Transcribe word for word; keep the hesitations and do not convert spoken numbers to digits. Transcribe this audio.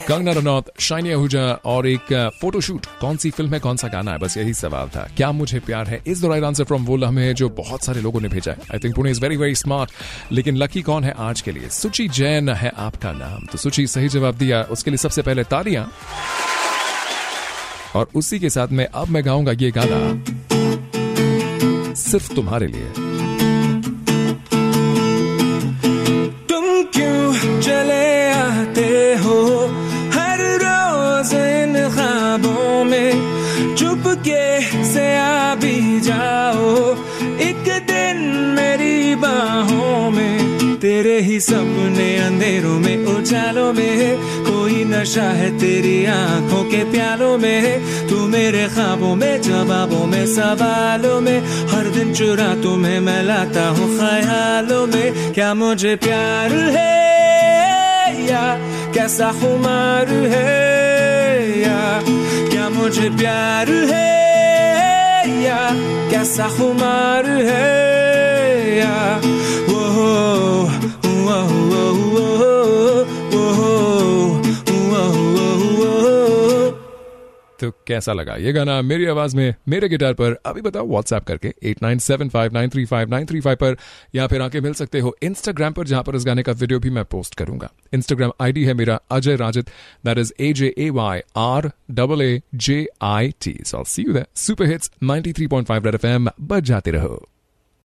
Kangana Ranaut, shiny Ahuja और एक photoshoot. कौन सी फिल्म है, कौन सा गाना है, बस यही सवाल था। क्या मुझे प्यार है is the right answer from वो लम्हे जो बहुत सारे लोगों ने भेजा है। I think Pune is very very smart. लेकिन लकी कौन है आज के लिए? सुची जैन है आपका नाम। तो सुची सही जवाब दिया, उसके लिए सबसे पहले तालियां। और उसी के साथ में अब मैं गाऊंगा ये गाना सिर्फ तुम्हारे लिए। तुम क्यों चले आते हो हर रोज इन ख्वाबों में, चुपके से आ भी जाओ एक दिन मेरी बाहों में। तेरे ही सपने अंधेरों में, उजालों में, कोई नशा है तेरी आंखों के प्यालों में। तू मेरे ख्वाबों में, जवाबों में, सवालों में, हर दिन चुरा तुम्हें मैं लाता हूँ ख्यालों में। क्या मुझे प्यार है या कैसा खुमार है, या क्या मुझे प्यार है या कैसा खुमार है, या वो वो वो तो कैसा लगा ये गाना मेरी आवाज में मेरे गिटार पर? अभी बताओ व्हाट्सएप करके eight nine seven five nine three five nine three five पर, या फिर आके मिल सकते हो इंस्टाग्राम पर, जहां पर इस गाने का वीडियो भी मैं पोस्ट करूंगा। इंस्टाग्राम आईडी है मेरा Ajay Rajit, that is A J A Y R double A J I T. So I will see you there. Super hits ninety three point five red FM, बज जाते रहो।